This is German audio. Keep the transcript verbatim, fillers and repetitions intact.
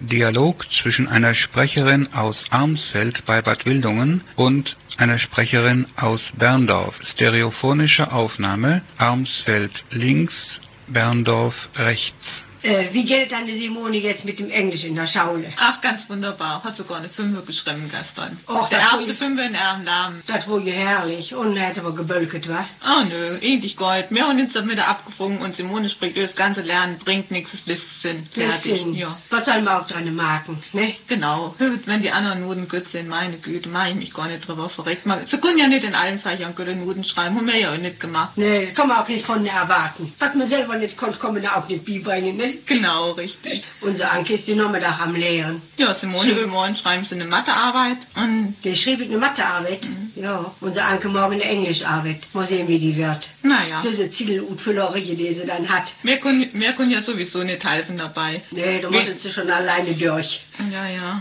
Dialog zwischen einer Sprecherin aus Armsfeld bei Bad Wildungen und einer Sprecherin aus Berndorf. Stereophonische Aufnahme. Armsfeld links, Berndorf rechts. Äh, wie geht dann die Simone jetzt mit dem Englisch in der Schaule? Ach, ganz wunderbar. Hat sogar eine Fünfe geschrieben gestern. Och, der das erste wohl- Fünfe in ihrem Namen. Das wohl ja herrlich. Und er hat aber gebölket, wa? Oh nö, eigentlich Gold. Wir haben uns dann wieder abgefunden und Simone spricht, das ganze Lernen bringt nichts, es lässt Sinn. Fertig. Sinn. Ja. Was soll man auch dran machen, ne? Genau. Wenn die anderen Nuden gut sind, meine Güte, mache ich mich gar nicht drüber verreckt. Man- Sie können ja nicht in allen Fächern gute Nuden schreiben, haben wir ja auch nicht gemacht. Ne, das kann man auch nicht von der erwarten. Was man selber nicht konnte, kann man auch nicht beibringen, ne? Genau, richtig. Unser Anke ist die Nachmittag am Lehren. Ja, Simone will morgen schreiben sie eine Mathearbeit und Der schrieb eine Mathearbeit. Ja. Unser Anke morgen eine Englischarbeit. Mal sehen, wie die wird. naja. Diese Zielutfüllerei, die sie dann hat. Wir können, wir können ja sowieso nicht helfen dabei. Ne, da Wie- muss sie schon alleine durch. Ja, ja.